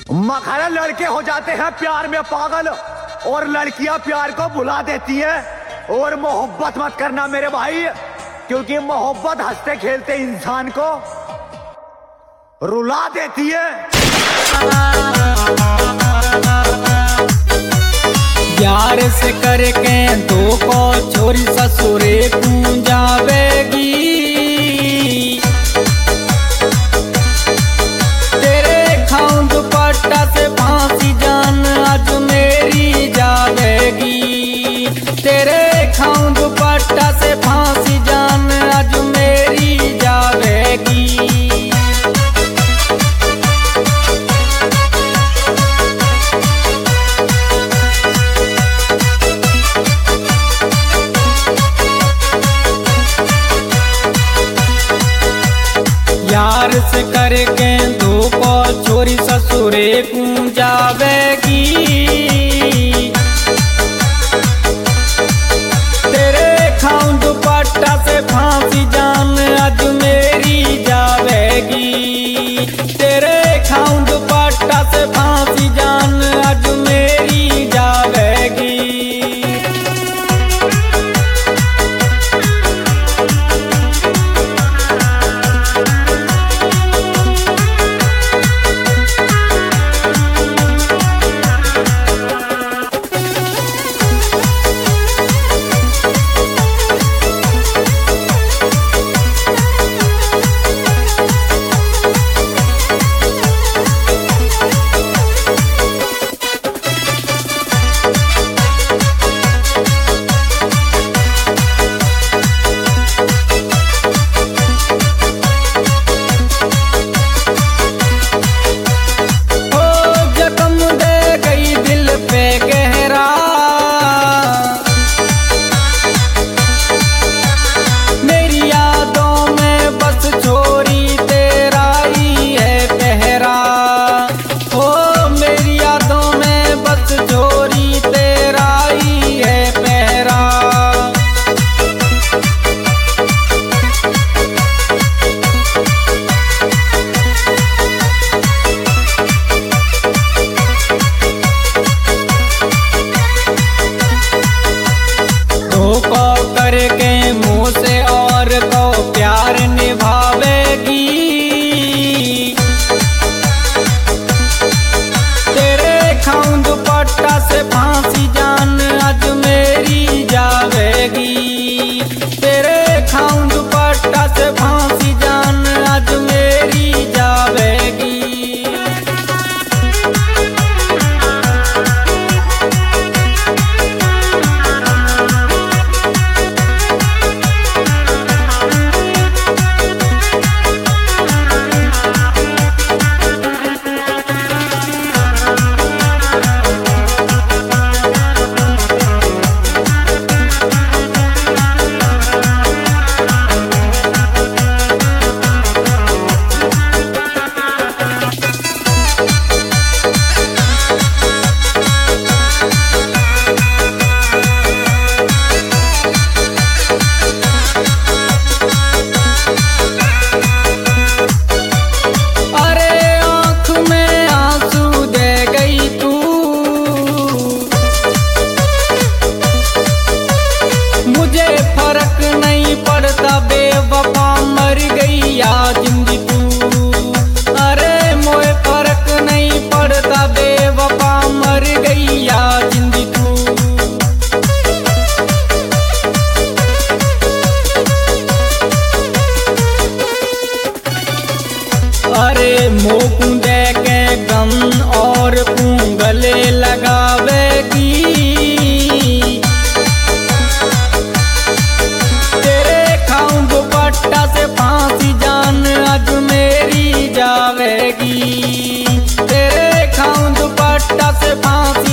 मखरा लड़के हो जाते हैं प्यार में पागल और लड़कियां प्यार को भुला देती है। और मोहब्बत मत करना मेरे भाई, क्योंकि मोहब्बत हंसते खेलते इंसान को रुला देती है। प्यार से करके तो को छोरी ससुरे तू जावेगी। तेरे खाऊं दुपट्टा से फांसी जान आज मेरी जावेगी। तेरे खाऊं दुपट्टा से फांसी जान आज मेरी जावेगी। यार से करके दो को छोरी ससुरे को जावेगी। तेरे खाऊं दुपट्टा से फांसी जान आज मेरी जावेगी। तेरे खाऊं दुपट्टा से फांसी जान आज मेरी जावेगी। करके मुँह से और को प्यार निभावेगी। तेरे खाऊं दुपट्टा से फांसी जान आज मेरी जावेगी। तेरे खाऊं दुपट्टा से फांसी जान आज मेरी जावेगी। फर्क नहीं पड़ता बेवफा मर गई या जिंदगी तू। अरे मोए फर्क नहीं पड़ता बेवफा मर गई या जिंदगी तू। अरे मोकू दे के गम और कू गले लगावेगी। दुपट्टा से फांसी जान आज मेरी जावेगी। तेरे खाऊं दुपट्टा से फांसी